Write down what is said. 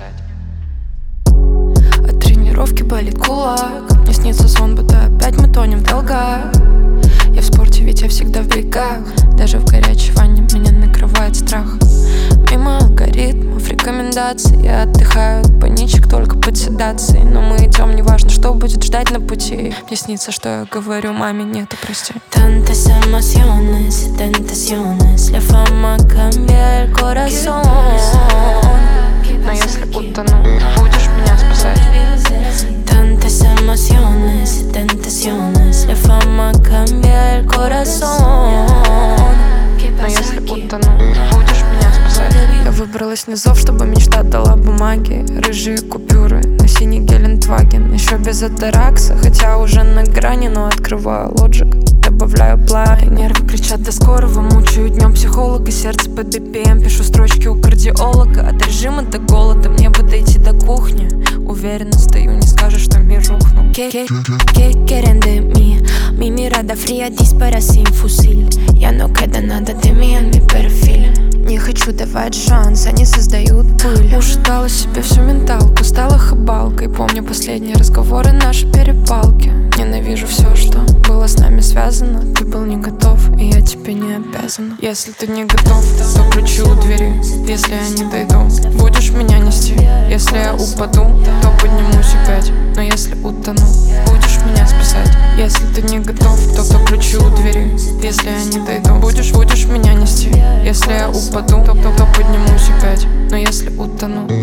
спасать. От тренировки болит кулак. Мне снится сон, будто опять мы тонем в долгах. Я в спорте, ведь я всегда в бегах. Даже в горячей ванне меня накрывает страх. Мимо алгоритмов, рекомендаций я отдыхаю от паничек только под седацией. Но мы идем, неважно, что будет ждать на пути. Мне снится, что я говорю маме нет, прости. Tantas emociones y tentaciones, la fama cambia el corazón. Но если утону, будешь меня спасать. Tantas emociones y tentaciones, la fama cambia el corazón. Но если утону, будешь меня спасать. Я выбралась на зов, чтобы мечта дала бумаги. Рыжие купюры на синий Гелендваген. Еще без атаракса, хотя уже на грани. Но открываю лоджик, добавляю плай. Нервы кричат до скорого, мучаю днем психолога. Сердце под BPM, пишу строчки у кардиолога. От режима до голода, мне бы дойти до кухни. Уверенно стою, не скажешь, что мир рухнул. ¿Qué quieren de mí? Mi mirada fría dispara sin fusil. Ya no queda nada de mí en mi perfil. Не хочу давать шанс, они создают пыль. Ужидала себе всю менталку, стала хабалкой. Помню последние разговоры, наши перепалки. Ненавижу все, что было с нами связано. Ты был не готов, и я тебе не обязана. Если ты не готов, то ключи у двери. Если я не дойду, будешь меня нести. Если я упаду, то поднимусь опять. Но если утону, будешь меня спасать. Если ты не готов, то ключи у двери. Если я не дойду, будешь меня нести. Если я упаду, то поднимусь опять. Но если утону,